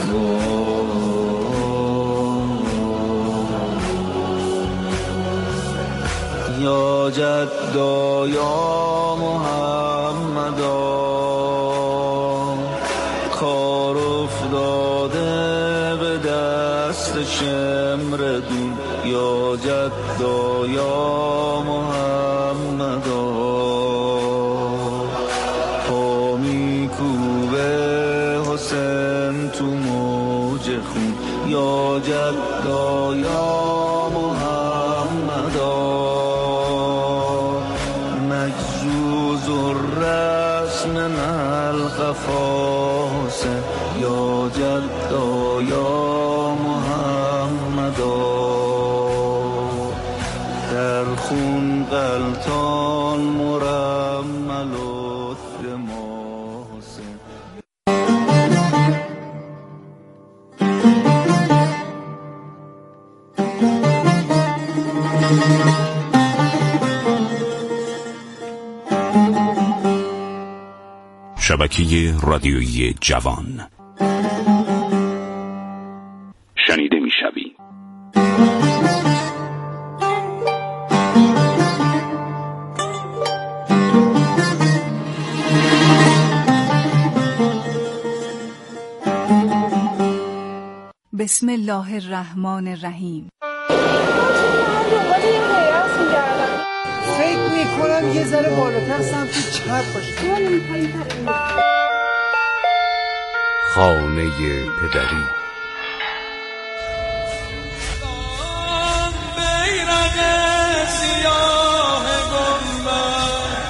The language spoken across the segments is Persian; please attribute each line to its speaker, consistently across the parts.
Speaker 1: یا جدا یا محمدا کار افتاده به دست شمردون یا جدا یا محمدا پا میکوبه حسین تو موج خون یا جدا یا محمدا مجزوز الرسم من القفاس یا جدا یا محمدا در خون غلطان مرمل و دماغ حسین.
Speaker 2: شبکه رادیویی جوان شنیده می‌شوی.
Speaker 3: بسم الله الرحمن الرحیم.
Speaker 4: فکر میکنم یه ذره بالاتر سمت چپ باشه.
Speaker 2: خانه پدری
Speaker 5: بیرق سیاه گنبد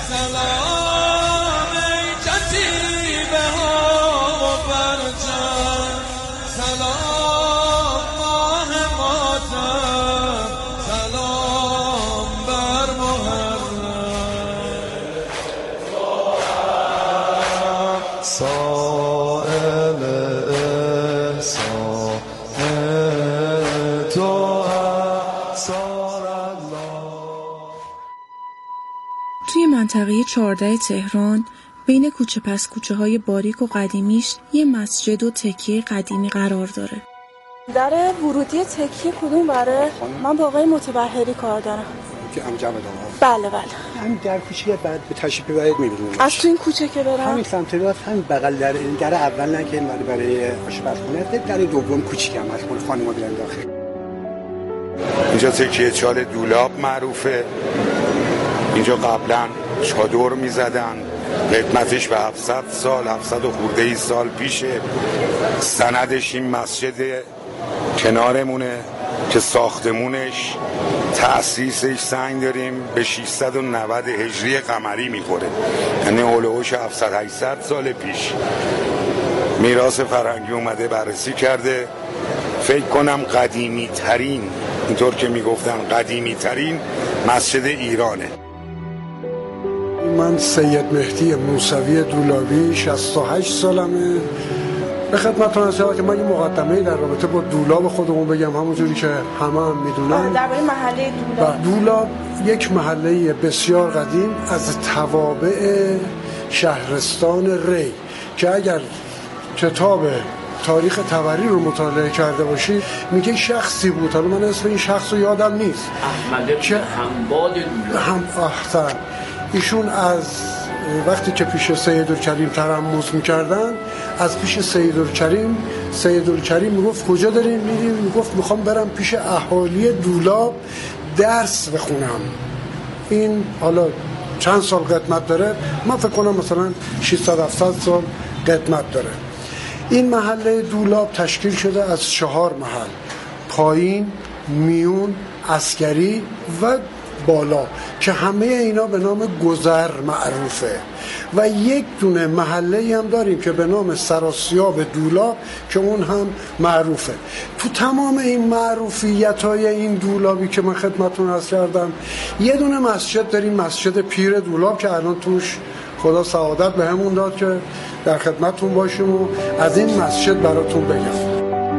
Speaker 5: سلام ای کتیبه ها و پرچم سلام ماه ماتم سلام بر محرم
Speaker 1: صائم احسان تو احسان الله.
Speaker 6: توی منطقه 14 تهران بین کوچه پس کوچه های باریک و قدیمیش یه مسجد و تکیه قدیمی قرار داره.
Speaker 7: در ورودی تکیه کدوم بره؟ من با آقای متبحری کار دارم.
Speaker 4: که ام جمع
Speaker 7: بله.
Speaker 4: همین در کوچه بعد به تشریف ببرید می‌بینید.
Speaker 7: از تو این کوچه که برم؟
Speaker 4: همین سمت راست همین بغل در اول نه که برای آشپزخونه، در دوم کوچیکم از خانم‌ها بیان داخل.
Speaker 8: اینجا تکیه چال دولاب معروفه. اینجا قبلا چادر می‌زدن. قدمتش به 700 سال 700 و خورده سال پیشه. سندش این مسجد کنارمونه که ساختمونش تأسیسش سنگ داریم به 690 هجری قمری میخوره، یعنی هولوش 700 800 سال پیش. میراث فرهنگی اومده بررسی کرده، فکر کنم قدیمی ترین، اینطور که میگفتن قدیمی ترین مسجد ایرانه.
Speaker 9: من سید مهدی موسوی دولابی 68 سالمه. به خدمتتون هستم که من یه مقدمه‌ای در رابطه با دولاب خودمون بگم، همونجوری که همه میدونن.
Speaker 7: درباره محله دولاب.
Speaker 9: دولاب یک محله بسیار قدیم از توابع شهرستان ری که اگر کتاب تاریخ طبری رو مطالعه کرده باشید میگه شخصی بود، حالا من اسم این شخص رو یادم نیست،
Speaker 10: احمد که همباد
Speaker 9: دولاب. ایشون از وقتی که پیش سیدالکریم ترمز میکردن، از پیش سیدالکریم میگفت کجا دارین میریم؟ میگفت میخوام برم پیش اهالی دولاب درس بخونم. این حالا چند سال قدمت داره؟ من فکر کنم مثلا 600 700 سال قدمت داره. این محله دولاب تشکیل شده از 4 محل: پایین، میون، عسکری و بالا، که همه اینا به نام گذر معروفه. و یک دونه محله هم داریم که به نام سراسیاب دولاب که اون هم معروفه. تو تمام این معروفیت‌های این دولابی که من خدمتتون عرض کردم، یه دونه مسجد داریم، مسجد پیر دولاب، که الان توش خدا سعادت به همون داد که در خدمتتون باشیم و از این مسجد براتون بگم.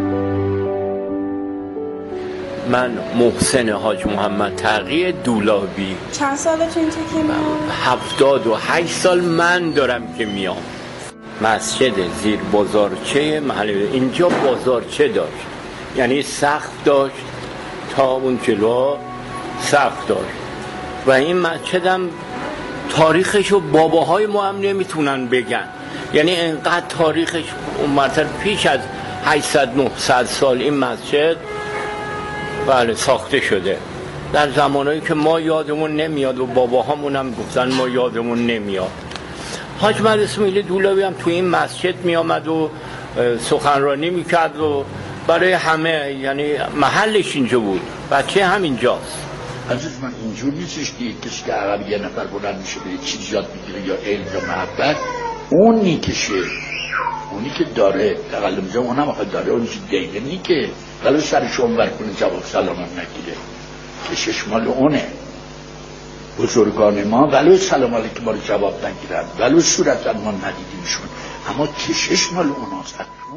Speaker 10: من محسن حاج محمد تقی دولابی.
Speaker 7: چند سالتون تکی میام؟
Speaker 10: 78 سال من دارم که میام. مسجد زیر بازارچه محل اینجا بازارچه داشت، یعنی سقف داشت تا اون جلو سقف داشت و این مسجد هم تاریخشو باباهای ما هم نمیتونن بگن، یعنی اینقدر تاریخش اون مرتبه پیش از 800-900 سال این مسجد بله ساخته شده در زمانهایی که ما یادمون نمیاد و باباهامون هم گفتن ما یادمون نمیاد. حاج مهدی اسماعیلی دولابی هم تو این مسجد می آمد و سخنرانی میکرد و برای همه، یعنی محلش اینجا بود، بچه همینجاست.
Speaker 11: عزیز من اینجور نیستش که کسی که عقب یه نفر بلند میشه به چیزی یاد میگیره یا علم یا محبت، اون نیکشه، اونی که داره تقلم جا اونم آخه داره، اونی که دیگه نیکه ولو سرش اون برکنه جواب سلام هم نگیره که ششمال اونه. بزرگان ما ولو سلام علیکم ما رو جواب نگیرن، ولو صورت ما ندیدیمشون، اما کشش مال اوناست.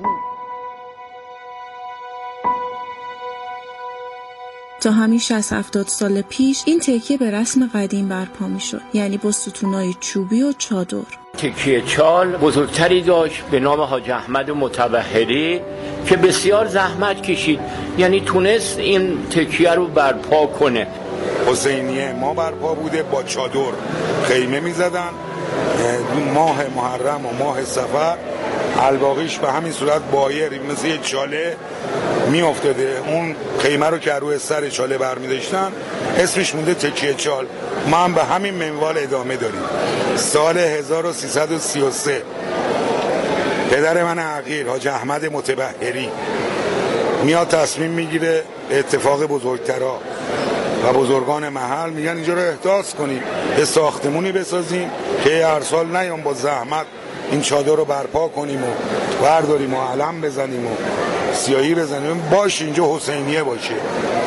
Speaker 6: تا همین 60-70 سال پیش این تکیه به رسم قدیم برپا می شد، یعنی با ستونای چوبی و چادر.
Speaker 10: تکیه چال بزرگتری داشت به نام حاج احمد متبحری که بسیار زحمت کشید، یعنی تونست این تکیه رو برپا کنه.
Speaker 8: حسینیه ما برپا بوده، با چادر خیمه می زدن، ماه محرم و ماه صفر الباقیش به همین صورت بایر مثل یک چاله می افتاده. اون خیمه رو که روی سر چاله برمی داشتن اسمش مونده تکیه چال. ما هم به همین منوال ادامه داریم. سال 1333 پدر من حقیر حاج احمد متبحری میاد تصمیم میگیره، اتفاق بزرگترا و بزرگان محل میگن اینجا رو احداث کنیم، یه ساختمونی بسازیم که هر سال نیام با زحمت این چادر رو برپا کنیم و برداریم و علم بزنیم و سیاهی بزنیم، باشه اینجا حسینیه باشه.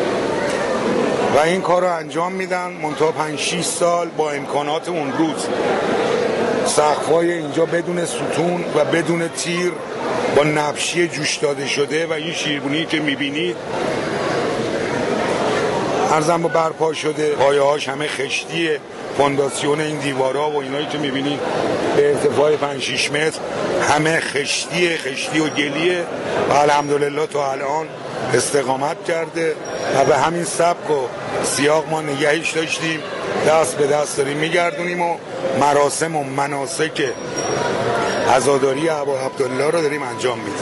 Speaker 8: و این کار رو انجام میدن. منتها 5-6 سال با امکانات اون روز سقف‌های اینجا بدون ستون و بدون تیر با نبشی جوش داده شده و این شیربونی که میبینید ارزم با برپا شده. پایه هاش همه خشتیه، فونداسیون این دیوارا و اینایی که میبینید به ارتفاع 5-6 متر همه خشتی و گلیه و الحمدلله تا الان استقامت کرده و به همین سبک و سیاق ما نگهش داشتیم، دست به دست داریم میگردونیم و مراسم و مناسک عزاداری ابا عبدالله رو داریم انجام میدیم.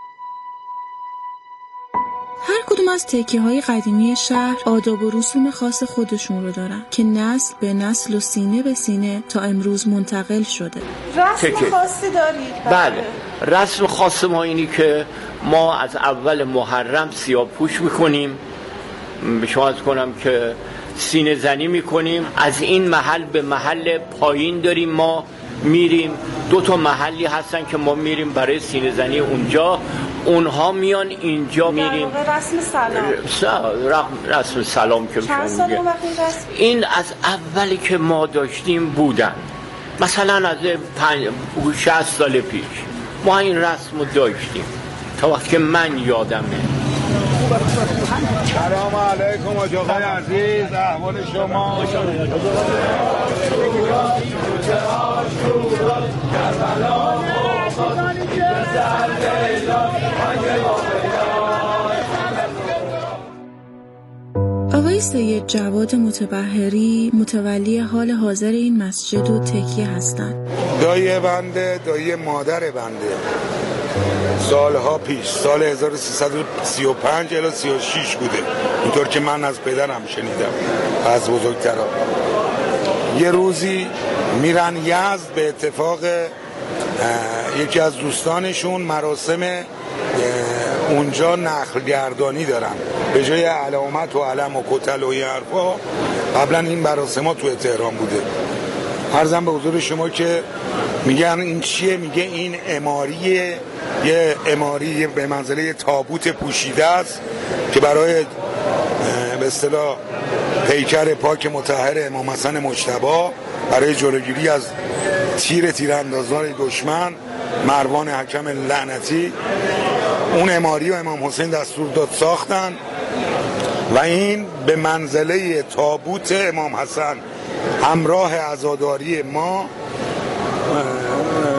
Speaker 6: هر کدوم از تکیه‌های قدیمی شهر آداب و رسوم خاص خودشون رو دارن که نسل به نسل و سینه به سینه تا امروز منتقل شده.
Speaker 7: رسم خاصی دارید؟
Speaker 10: بله، رسم خاص ما اینی که ما از اول محرم سیاه‌پوش میکنیم، به شما عرض کنم که سینه زنی میکنیم، از این محل به محل پایین داریم ما میریم، 2 محلی هستن که ما میریم برای سینه زنی اونجا، اونها میان اینجا میریم. رسم سلام که
Speaker 7: چند سال اون وقت
Speaker 10: این از اولی که ما داشتیم بودن، مثلا از 60 سال پیش ما این رسم رو داشتیم تا وقتی که من یادمه.
Speaker 8: سلام علیکم آقای عزیز، احوال شما؟
Speaker 6: آقای سید جواد متبحری متولی حال حاضر این مسجد و تکیه هستند.
Speaker 8: دایی بنده، دایی مادر بنده، سالها پیش، سال 1335 الی 36 بوده، اینطور که من از پدرم شنیدم از بزرگترها. یه روزی میرن یزد، به اتفاق یکی از دوستانشون مراسم اونجا نخل گردانی دارن، به جای علامت و علم و کتل و این حرفا قبلا این مراسمات تو تهران بوده. عرضم به حضور شما که میگن این چیه؟ میگه این عماریه، یه عماری به منزله تابوت پوشیده است که برای به اصطلاح پیکر پاک مطهر امام حسن مجتبی برای جلوگیری از تیراندازان دشمن مروان حکم لعنتی اون عماری و امام حسین دستور داد ساختن و این به منزله تابوت امام حسن همراه عزاداری ما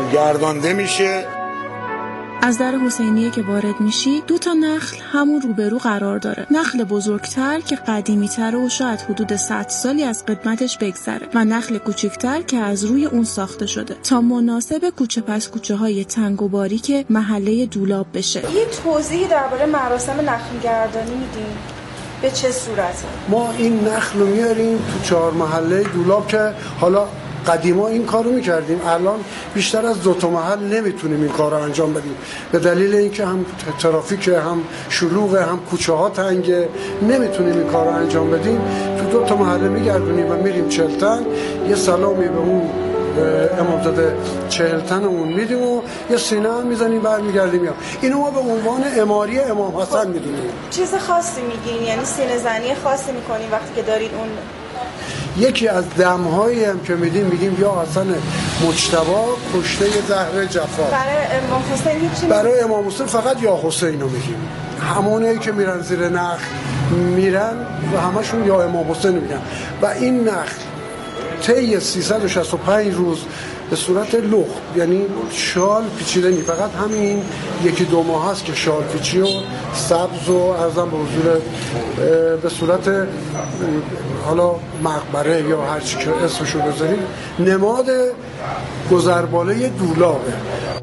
Speaker 8: گردانده میشه.
Speaker 6: از در حسینیه که وارد میشی 2 تا نخل همون روبرو قرار داره. نخل بزرگتر که قدیمی‌تره و شاید حدود 100 سالی از قدمتش بگذره و نخل کوچکتر که از روی اون ساخته شده تا مناسب کوچه پس کوچه های تنگ و باریک محله دولاب بشه.
Speaker 7: یه توضیحی درباره مراسم نخل گردانی میدین؟ به چه صورته؟
Speaker 9: ما این نخل رو میاریم تو 4 محله دولاب که حالا قدیما این کار رو میکردیم، الان بیشتر از 2 تا محل نمیتونیم این کار رو انجام بدیم به دلیل اینکه هم ترافیک، هم شلوغه، هم کوچه ها تنگه، نمیتونیم این کار رو انجام بدیم. تو 2 تا محله میگردونیم و میریم چلتن، یه سلامی به اون امامزاده 40 تنمون میدیم و یه سینه هم میزنیم برمیگردیم. اینو ما به عنوان اماری امام حسن میدونیم.
Speaker 7: چیز خاصی میگین؟ یعنی سینه زنی خاصی میکنین وقتی که دارید اون؟
Speaker 9: یکی از دمهایی هم که میگیم یا حسن مجتبی کشته زهر جفا.
Speaker 7: برای امام حسین هیچی؟
Speaker 9: برای امام حسین فقط یا حسین رو میگیم. همونایی که میرن زیر نخل میرن و همشون یا امام حسین میگن. و این نخل طی 365 روز به صورت لخت، یعنی شال پیچیده نی، فقط همین 1-2 ماه هست که شال پیچی و سبز و ارزم به حضور به صورت حالا مقبره یا هر چی که اسمشو بذاریم نماد گذرباله دولابه.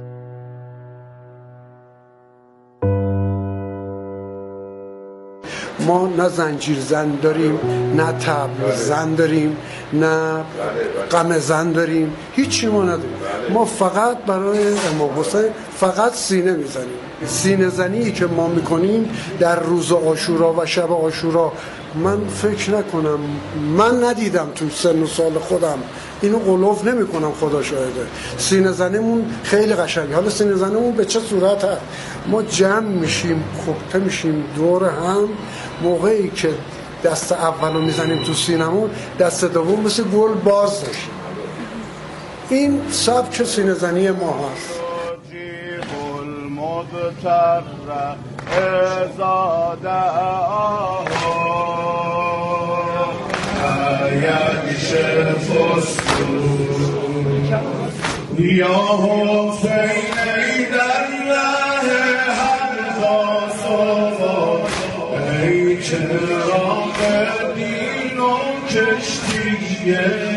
Speaker 9: ما نه زنجیر زن داریم، نه طبل زن داریم، نه قمه زن داریم، هیچی ما نداریم. ما فقط برای امام حسین فقط سینه میزنیم. سینه زنی که ما میکنیم در روز عاشورا و شب عاشورا، من فکر نکنم، من ندیدم تو سن و سال خودم، اینو قلوف نمی کنم، خدا شاهده. سینه زنیمون خیلی قشنگه. حالا سینه زنیمون به چه صورت هست؟ ما جمع میشیم، خبته میشیم دور هم، موقعی که دست اولو میزنیم تو سینمون، دست دوم مثل گل باز نشیم. این سبک سینه زنی ما هست.
Speaker 5: یا حسین ای در ره هر داسا، ای چراغ دین و کشتی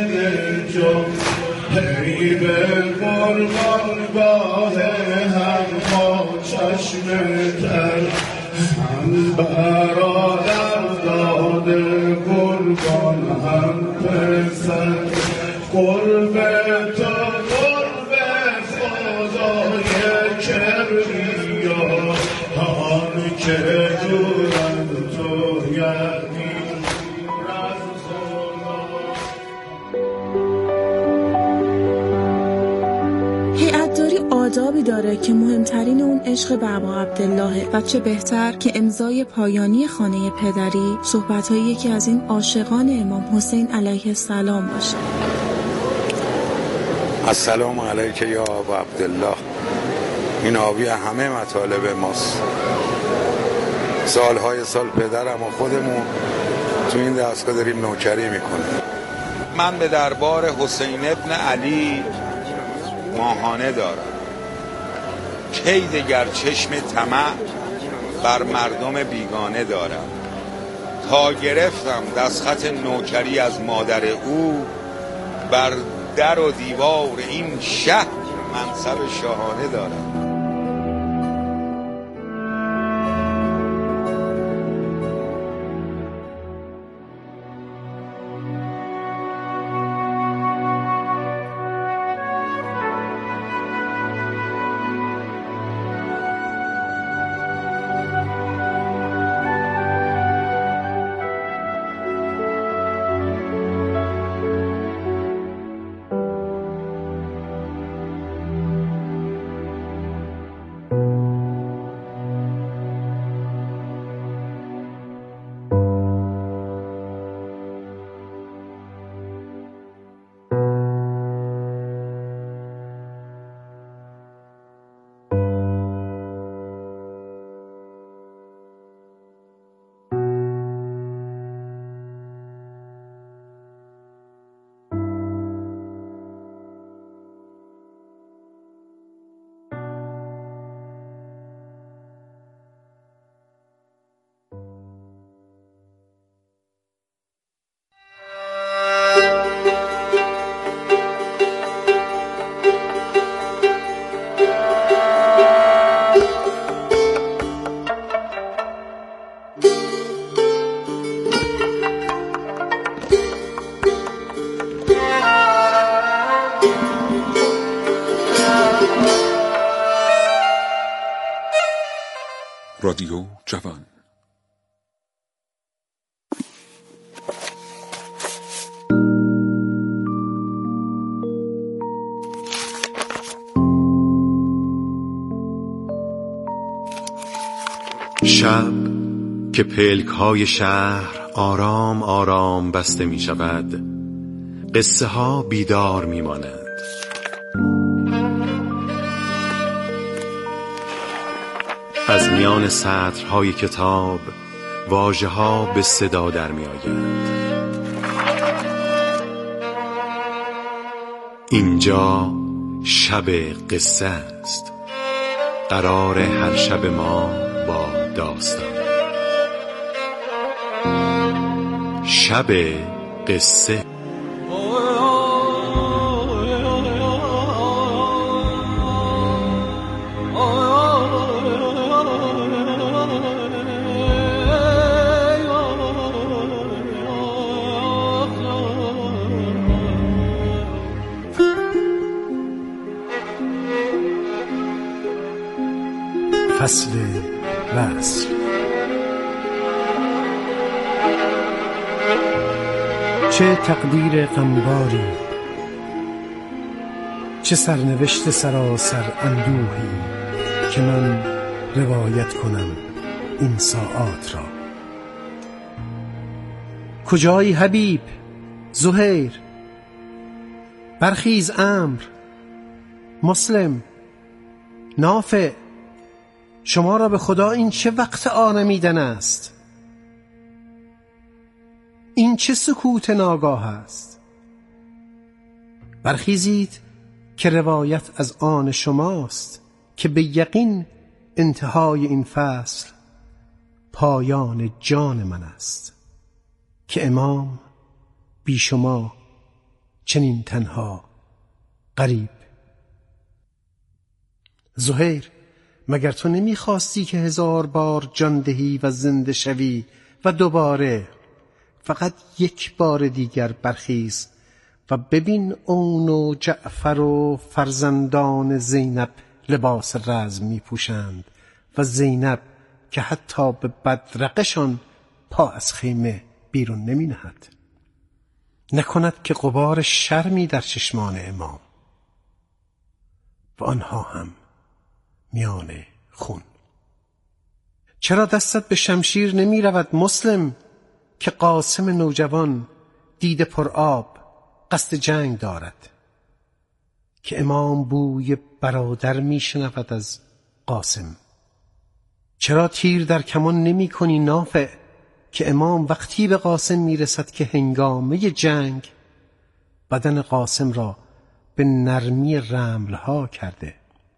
Speaker 5: نجات، ای به قربانگاه هم با چشم تر، هم برادر داده قربان هم پسر، قرب تو قرب خدای کبریا، آن که دورند تو یعنی
Speaker 6: هیئت‌داری آدابی داره که مهمترین اون عشق به ابا عبدالله و چه بهتر که امضای پایانی خانه پدری صحبت‌های یکی از این عاشقان امام حسین علیه السلام باشه.
Speaker 8: السلام علیک یا ابا عبدالله. این حاوی همه مطالب ماست. سالهای سال پدرم و خودمون تو این دستگاه داریم نوکری میکنیم. من به دربار حسین ابن علی ماهانه دارم. کی دگر چشم طمع بر مردم بیگانه دارم. تا گرفتم دستخط نوکری از مادر او، بر در و دیوار این شهر منصب شاهانه دارم.
Speaker 2: رادیو جوان.
Speaker 12: شب که پلک‌های شهر آرام آرام بسته می شود، قصه ها بیدار می مانند. از میان سطرهای کتاب واژه ها به صدا در می آیند. اینجا شب قصه است. قرار هر شب ما با داستان. شب قصه.
Speaker 13: فصل وصل. چه تقدیر غمباری، چه سرنوشت سراسر اندوهی که من روایت کنم این ساعات را. کجایی حبیب؟ زهیر، برخیز. عمرو، مسلم، نافع، شما را به خدا این چه وقت آرمیدن است؟ این چه سکوت ناگاه است؟ برخیزید که روایت از آن شماست که به یقین انتهای این فصل پایان جان من است که امام بی شما چنین تنها غریب. زهیر، مگر تو نمیخواستی که 1000 بار جان دهی و زنده شوی و دوباره؟ فقط یک بار دیگر برخیز و ببین اون و جعفر و فرزندان زینب لباس رزم میپوشند و زینب که حتی به بدرقشان پا از خیمه بیرون نمی نهد. نکند که غبار شرمی در چشمان امام و آنها هم میان خون. چرا دستت به شمشیر نمی رود مسلم که قاسم نوجوان دیده پر آب قصد جنگ دارد؟ که امام بوی برادر می شنود از قاسم. چرا تیر در کمان نمی کنی نافع که امام وقتی به قاسم می رسد که هنگامه جنگ بدن قاسم را به نرمی رملها کرده؟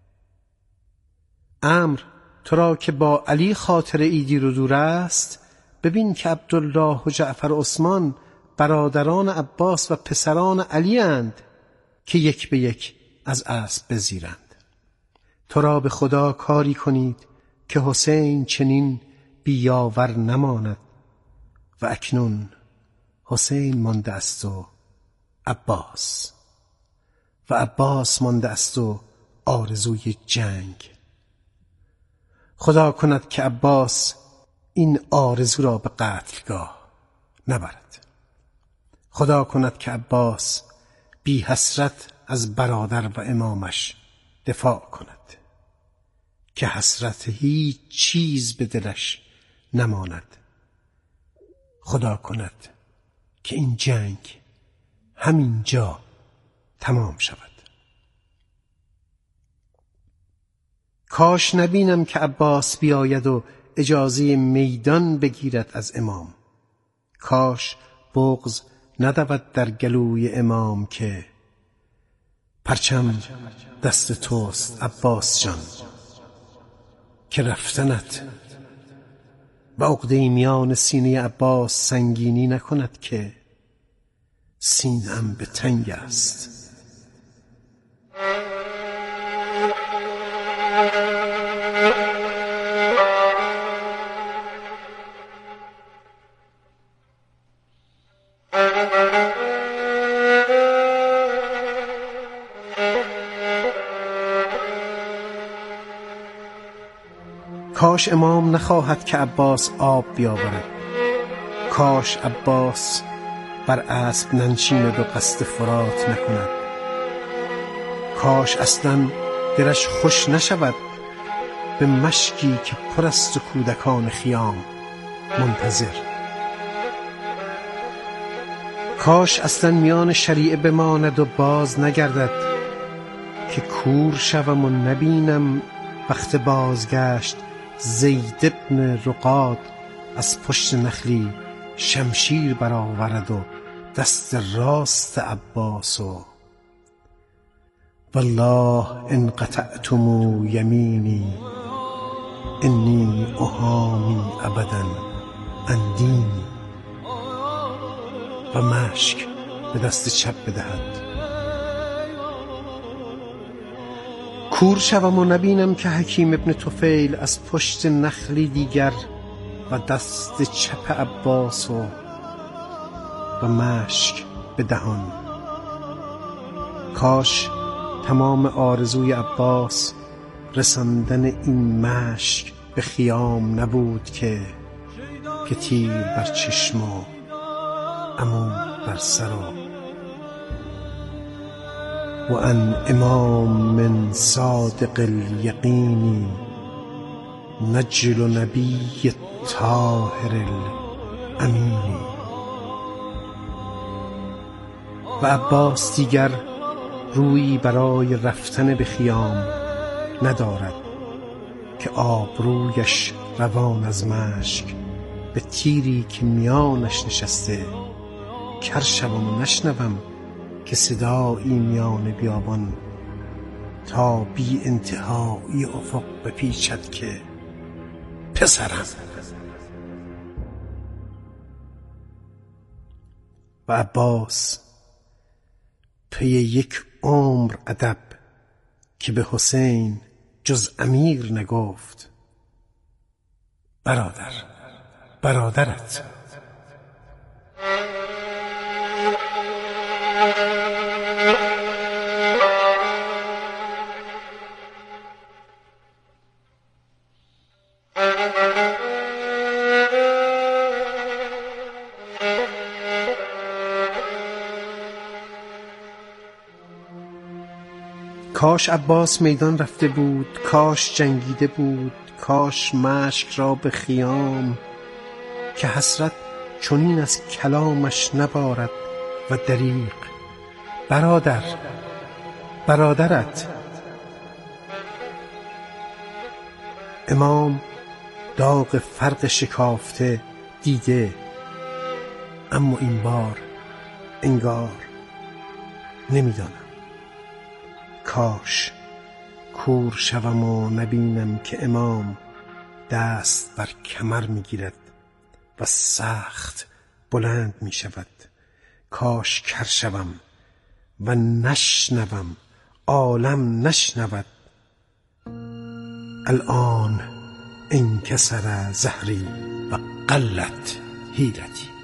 Speaker 13: عمرو، تو را که با علی خاطر ایدی رو دور است، ببین که عبدالله و جعفر و عثمان برادران عباس و پسران علی اند که یک به یک از اسب بزیرند. تو را به خدا کاری کنید که حسین چنین بیاور نماند و اکنون حسین مانده است و عباس مانده است و آرزوی جنگ. خدا کند که عباس این آرزو را به قتلگاه نبرد. خدا کند که عباس بی حسرت از برادر و امامش دفاع کند که حسرت هیچ چیز به دلش نماند. خدا کند که این جنگ همینجا تمام شود. کاش نبینم که عباس بیاید و اجازه میدان بگیرد از امام. کاش بغض ندود در گلوی امام که پرچم دست توست عباس جان، که رفتنت و عقده میان سینه عباس سنگینی نکند که سینه‌ام به تنگ است. کاش امام نخواهد که عباس آب بیاورد، کاش عباس بر اسب ننشیند و قصد فرات نکند، کاش اصلا دلش خوش نشود به مشکی که پر است و کودکان خیام منتظر. کاش اصلا میان شریعه بماند و باز نگردد که کور شوم و نبینم وقت بازگشت زید ابن رقاد از پشت نخلی شمشیر برآورد و دست راست عباس و والله ان قطعتم یمینی انی احامی ابدا عن دینی و مشک به دست چپ بدهد. کور شوم و نبینم که حکیم ابن طفیل از پشت نخلی دیگر و دست چپ عباس و مشک به دهان. کاش تمام آرزوی عباس رساندن این مشک به خیام نبود که تیر بر چشم و عمود بر سر و ان امام من صادق الیقین نجل نبی طاهر الامین. و عباس دیگر رویی برای رفتن به خیام ندارد که آبرویش روان از مشک به تیری که میانش نشسته کر شوم و نشنوم که صدایی میان بیابان تا بی انتهایی افق بپیچد که پسرم. و عباس پی یک عمر ادب که به حسین جز امیر نگفت برادرت. کاش عباس میدان رفته بود، کاش جنگیده بود، کاش مشک را به خیام که حسرت چنین از کلامش نبارد و دریغ برادرت. امام داغ فرق شکافته دیده، اما این بار انگار نمیدانم. کاش کور شوم و نبینم که امام دست بر کمر میگیرد و سخت بلند می شود. کاش کر شوم و نشنوم، عالم نشنود. الان انکسر زهری و قلت حیلتی.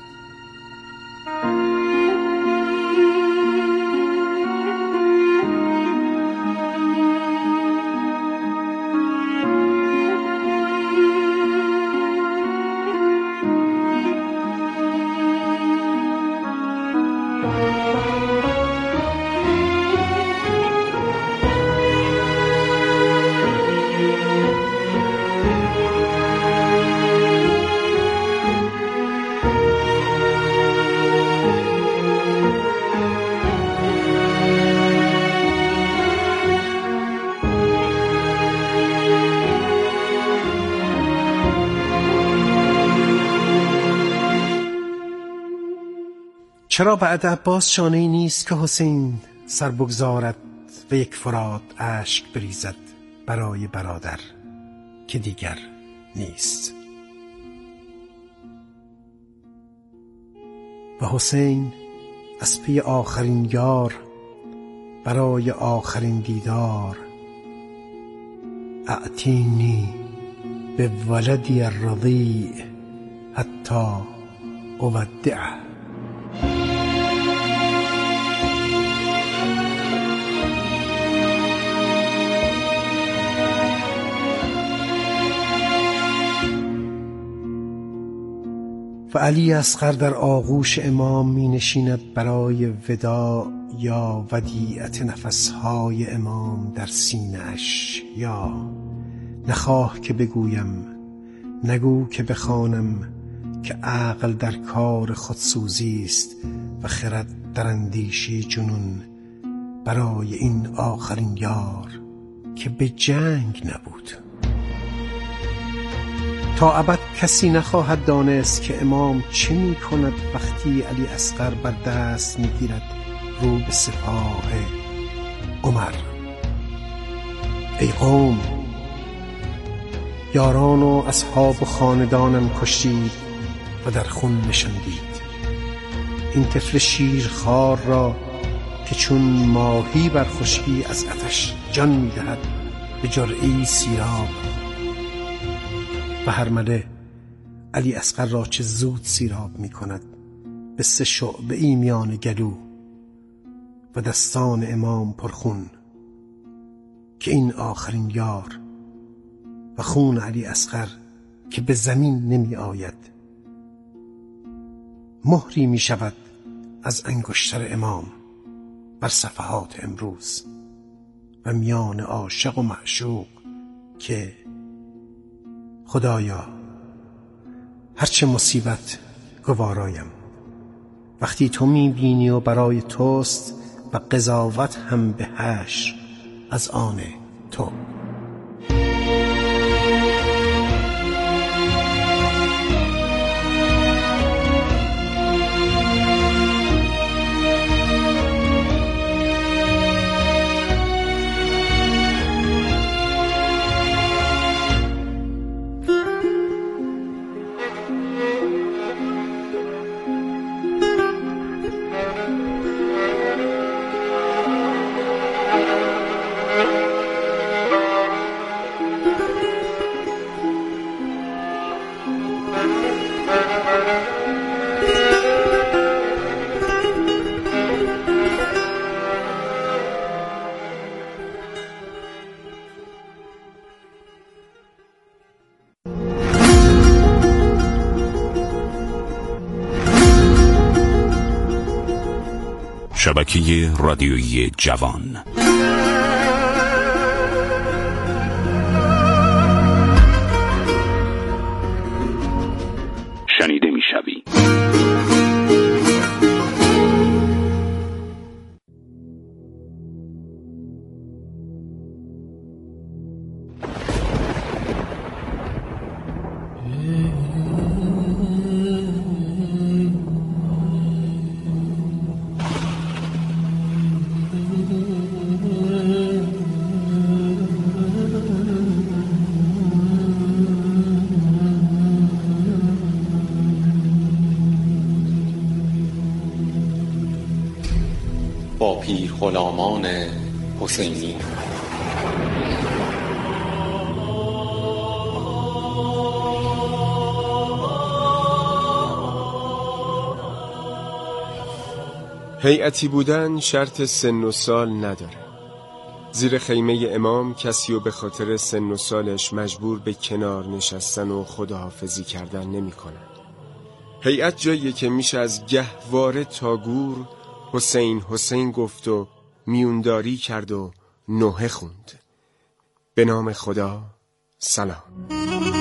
Speaker 13: چرا بعد عباس شانه‌ای نیست که حسین سر بگذارد و یک فرات اشک بریزد برای برادر که دیگر نیست؟ و حسین از پی آخرین یار برای آخرین دیدار اعتینی به ولدی الرضیع حتی اودعه. و علی اصغر در آغوش امام می نشیند برای وداع، یا ودیعت نفسهای امام در سینه اش، یا نخواه که بگویم نگو که بخوانم که عقل در کار خودسوزی است و خرد در اندیشه جنون برای این آخرین یار که به جنگ نبود. تا ابد کسی نخواهد دانست که امام چه می کند وقتی علی اصغر بر دست می گیرد رو به سپاه عمر. ای قوم، یاران و اصحاب و خاندانم کشتید و در خون نشاندید. این طفل شیرخوار را که چون ماهی بر خشکی از آتش جان می دهد به جرعه‌ای سیراب. و هرمله علی اصغر را چه زود سیراب می کند به 3 شعبه‌ای میان گلو و دستان امام پرخون که این آخرین یار و خون علی اصغر که به زمین نمی آید مهری می شود از انگشتر امام بر صفحات امروز و میان عاشق و معشوق که خدایا هرچه مصیبت گوارایم وقتی تو می بینی و برای توست و قضاوت هم به حشر از آن تو.
Speaker 2: شبکه رادیویی جوان. شنیده میشوی.
Speaker 14: با پیر غلامان حسینی.
Speaker 15: هیئتی بودن شرط سن و سال نداره. زیر خیمه امام کسی و به خاطر سن و سالش مجبور به کنار نشستن و خداحافظی کردن نمی کنن. هیئت جاییه که میشه از گهواره تا گور حسین حسین گفت و میونداری کرد و نوحه خوند. به نام خدا، سلام.